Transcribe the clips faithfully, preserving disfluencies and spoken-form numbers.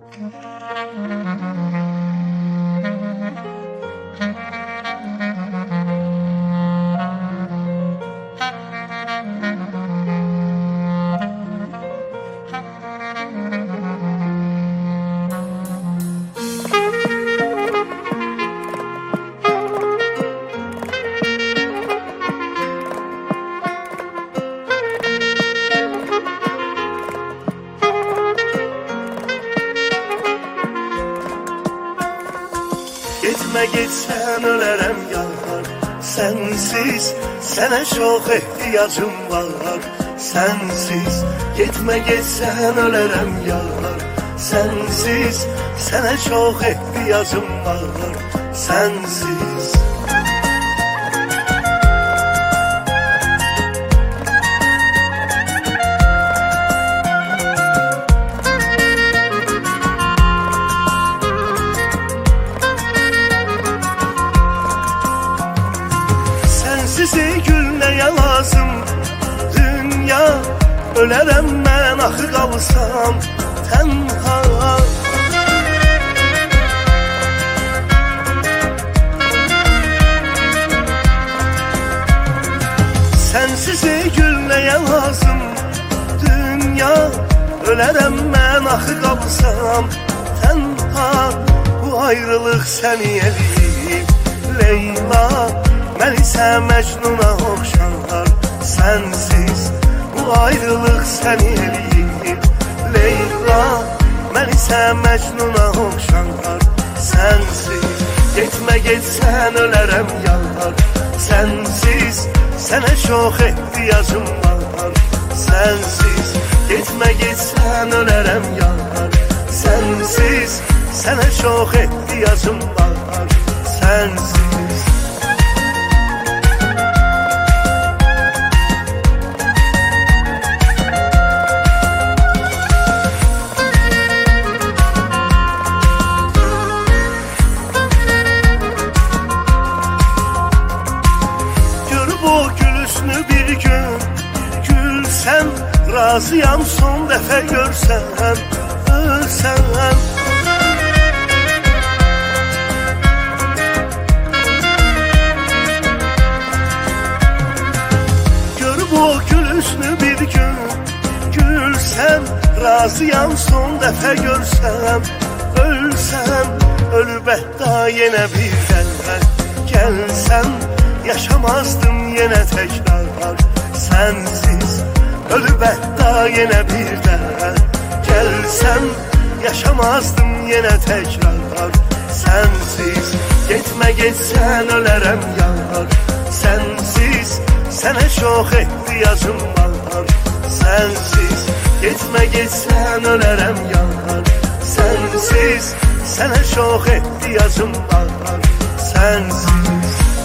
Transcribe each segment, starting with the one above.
Gitme gitsen ölərəm yar, sensiz sənə çox ehtiyacım var. Sensiz gitme gitsen ölərəm yar, sensiz sənə çox ehtiyacım var. Sensiz Sizi gülməyə lazım dünya, ölərəm mən axı qalsam tənha. Sənsizi gülməyə lazım dünya, ölərəm mən axı qalsam tənha. Bu ayrılıq səni eləyib Leyla, mən isə Məcnuna oxşar. Sənsiz bu ayrılıq səni eləyib Leyla, mən isə Məcnuna oxşar. Sənsiz getmə getsən ölərəm yar, sənsiz sənə çox ehtiyacım var. Sənsiz getmə getsən ölərəm yar, sənsiz sənə çox ehtiyacım var. Sənsiz bir gün gülsən, razıyam son dəfə görsən, ölsən. Görüb o gülüşünü bir gün gülsən, razıyam son dəfə görsən, ölsən. Ölüb hətta yenə bir dəfə gəlsən, yaşamazdım yenə təkrar. Sənsiz ölüb hətta yenə bir də gəlsən, yaşamazdım yenə təkrar. Sənsiz getmə getsən ölərəm yar, sənsiz sənə çox ehtiyacım var. Sənsiz getmə getsən ölərəm yar, sənsiz sənə çox ehtiyacım var. Sənsiz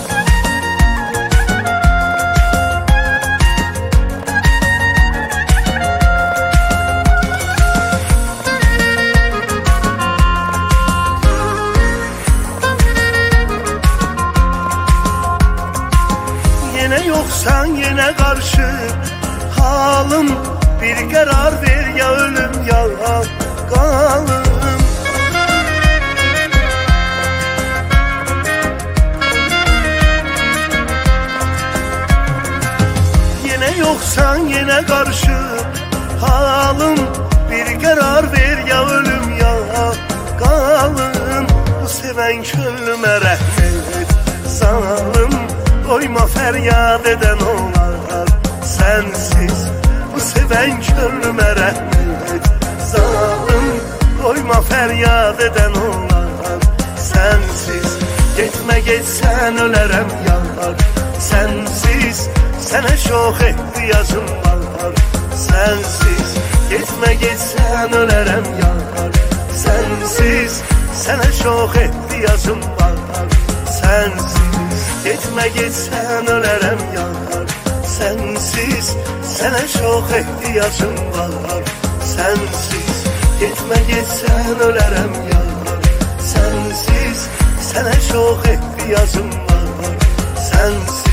yenə yoxsan yenə qarşı halım, bir qərar ver ya ölüm ya qalım. Yenə yoxsan yenə qarşı halım, bir qərar ver ya ölüm ya qalım. Bu sevən könlümə rəhm et zalım, doyma fəryad edən olar. Sənsiz bu sevən könlümə rəhm et zalım, doyma fəryad edən olar. Sənsiz getmə getsən ölərəm yar, sənsiz sənə çox ehtiyacım var. Sənsiz getmə getsən ölərəm yar, sənsiz sənə çox ehtiyacım var. Sənsiz getmə getsən ölərəm yar, sənsiz sənə çox ehtiyacım var. Sənsiz getmə getsən ölərəm yar, sənsiz sənə çox ehtiyacım var. Sənsiz